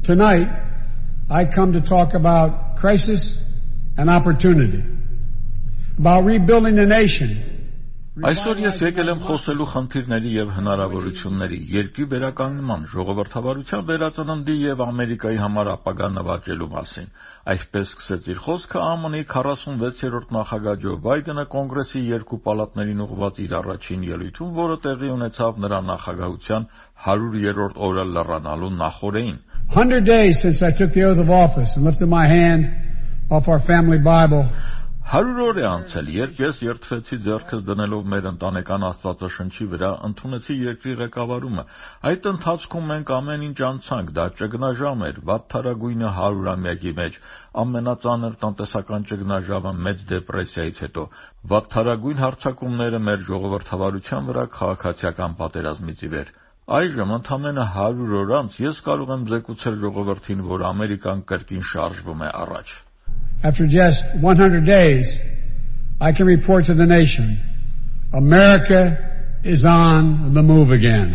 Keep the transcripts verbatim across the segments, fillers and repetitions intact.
Tonight, I come to talk about crisis and opportunity, about rebuilding the nation. Այսօր ես եկել եմ խոսելու խնդիրների եւ հնարավորությունների, երկրի վերականգնման, ժողովրդավարության վերածննդի եւ Ամերիկայի համար ապագա նվաճելու մասին։ Այսպես սկսեց իր խոսքը ԱՄՆ-ի քառասունվեցերորդ նախագահ Ջո Բայդենը կոնգրեսի երկու պալատներին ուղղված իր առաջին ելույթում, որը տեղի ունեցավ նրա նախագահության հարյուրերորդ օրը լռանալու նախօրեին։ one hundred days since I took the oath of office and lifted my hand off our family Bible. Հարյուր օր է անցել, երբ ես երդվեցի ձեռքս դնելով մեր ընտանեկան Աստվածաշնչի վրա, ընդունեցի երկրի ղեկավարումը։ Այդ ընթացքում մենք ամեն ինչ անցանք, դա ճգնաժամ էր, վատթարագույնը հարյուրամյակի մեջ, ամենածանր տնտեսական ճգնաժամը մեծ դեպրեսիայից հետո, վատթարագույն հարձակումները մեր ժողովրդավարության վրա քաղաքացիական պատերազմից ի վեր։ Այժմ ընդամենը հարյուր օր անց ես կարող եմ զեկուցել ժողովրդին, որ Ամերիկան կրկին շարժվում է առաջ։ After just one hundred days, I can report to the nation, America is on the move again.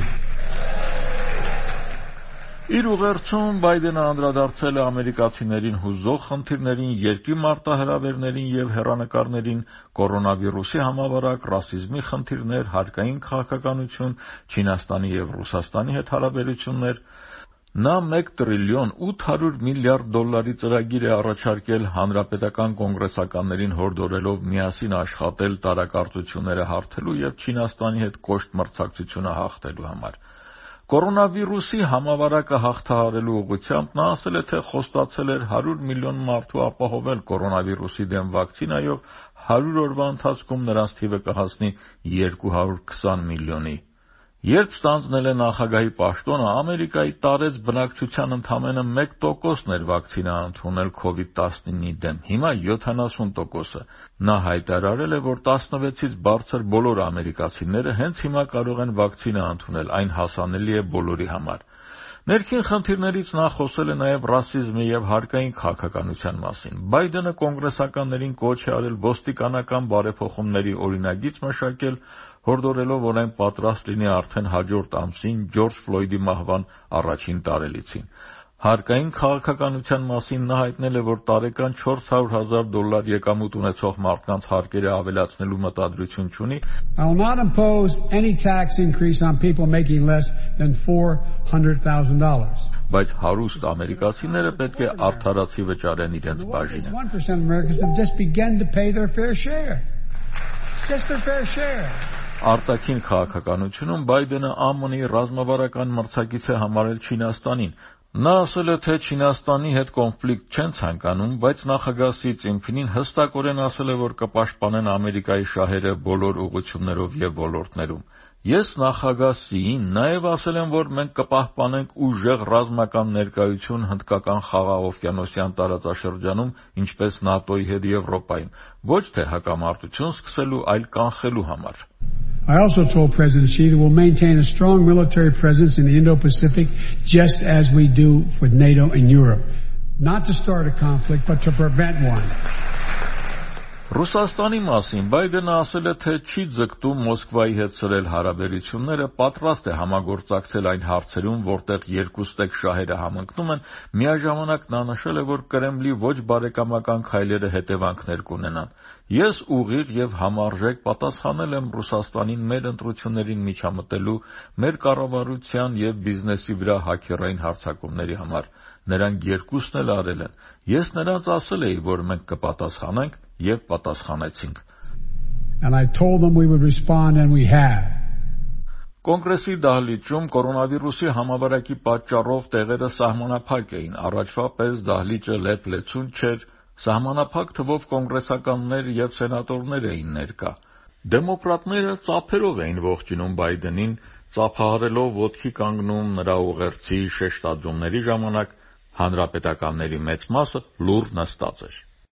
Իր ուղերձում Բայդենը անդրադարձել է ամերիկացիներին հուզող խնդիրներին, երկրի մարտահրավերներին եւ հեռանկարներին, կորոնավիրուսի համավարակ, ռասիզմի խնդիրներ, հարկային քաղաքականություն, Չինաստանի եւ Ռուսաստանի հետ հարաբերություններ։ Նա մեկ տրիլիոն ութ հարյուր միլիարդ դոլարի ծրագիր է առաջարկել հանրապետական կոնգրեսականներին հորդորելով միասին աշխատել տարակարծությունները հարթելու եւ Չինաստանի հետ կոշտ մրցակցությունը հաղթելու համար։ Կորոնավիրուսի համավարակը հաղթահարելու ուղղությամբ նա ասել է, թե խոստացել էր հարյուր միլիոն մարդու ապահովել կորոնավիրուսի դեմ վակցինայով, հարյուր օրվա ընթացքում նրանց թիվը կհասնի երկու հարյուր քսան միլիոնի։ Երբ ստանձնել է նախագահի պաշտոնը, Ամերիկայի տարեց բնակչության ընդամենը մեկ տոկոսն էր վակցինա ընդունել քովիդ տասնինի դեմ, հիմա յոթանասուն տոկոսը։ Նա հայտարարել է, որ տասնվեցից բարձր բոլոր ամերիկացիները հենց հիմա կարող են վակցինա ընդունել, այն հասանելի է բոլորի համար։ Ներքին խնդիրներից նա խոսել է նաև ռասիզմի եւ հարկային քաղաքականության մասին։ Բայդենը կոնգրեսականներին կոչ է արել ոստիկանական բարեփոխումների օրինագիծ մշակել, հորդորելով, որ այն պատրաստ լինի արդեն հաջորդ ամսին Ջորջ Ֆլոյդի մահվան առաջին տարելիցին։ Հարկային քաղաքականության մասին նա հայտնել է, որ տարեկան չորս հարյուր հազար դոլար եկամուտ ունեցող մարդկանց հարկերը ավելացնելու մտադրություն չունի։ I will not impose any tax increase on people making less than four hundred thousand dollars. Բայց հարուստ ամերիկացիները պետք է արդարացի վճարեն իրենց բաժինը։ one percent of Americans have just begun to pay their fair share. Just their fair share. Արտաքին քաղաքականությունում Բայդենը ԱՄՆ-ի ռազմավարական մրցակից է համարել Չինաստանին։ Նա ասել է, թե Չինաստանի հետ կոնֆլիկտ չեն ցանկանում, բայց նախագահ Սի Ցզինփինին հստակորեն ասել է, որ կպաշտպանեն Ամերիկայի շահերը բոլոր ուղղություններով եւ ոլորտներում։ Ես նախագահ Սիին նաև ասել եմ, որ մենք կպահպանենք ուժեղ ռազմական ներկայություն հնդկական խաղաղօվկիանոսյան տարածաշրջանում, ինչպես ՆԱՏՕ-ի հետ Եվրոպայում, ոչ թե հակամարտություն սկսելու, այլ կանխելու համար։ I also told President Xi that we'll maintain a strong military presence in the Indo-Pacific just as we do for NATO and Europe. Not to start a conflict, but to prevent one. Ռուսաստանի մասին Բայդենը ասել է, թե չի ձգտում Մոսկվայի հետ սրել հարաբերությունները, պատրաստ է համագործակցել այն հարցերում, որտեղ երկու ստեկ շահերը համընկնում են, միաժամանակ նա նշել է, որ Կրեմլի ոչ բարեկամական քայլերը հետևանքներ կունենան։ Ես ուղիղ եւ համարժեք պատասխանել եմ Ռուսաստանին մեր ընտրություններին միջամտելու, մեր կառավարության եւ բիզնեսի վրա հակերային հարձակումների համար։ Նրանք երկուսն էլ արել են։ Ես նրանց ասել էի, որ մենք կպատասխանենք եւ պատասխանեցինք։ And I told them we would respond and we have. Կոնգրեսի դահլիճում կորոնավիրուսի համավարակի պատճառով տեղերը սահմանափակ էին, առաջվա պես դահլիճը լեփ-լեցուն չէր, սահմանափակ թվով կոնգրեսականներ եւ սենատորներ էին ներկա։ Դեմոկրատները ծափերով էին ողջունում Բայդենին, ծափահարելով ոտքի կանգնում նրա ուղերձի շեշտադրումների ժամանակ, հանրապետականների մեծ մասը լուռ նստած էր։